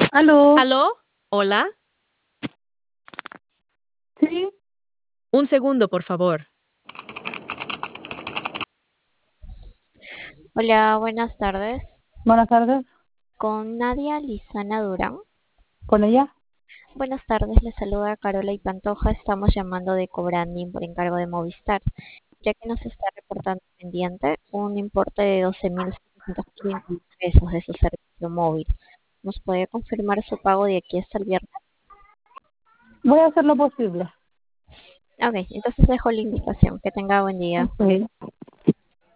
¿Aló? ¿Aló? ¿Hola? Sí, Un segundo, por favor. Hola, buenas tardes. buenas tardes. Con Nadia Lizana Durán. ¿Con ella? Buenas tardes, les saluda Carola y Pantoja. Estamos llamando de Cobranding por encargo de Movistar, ya que nos está reportando pendiente un importe de 12.731 pesos de su servicio móvil. ¿Nos puede confirmar su pago de aquí hasta el viernes? Voy a hacer lo posible. Ok, entonces dejo la indicación. Que tenga buen día. Sí.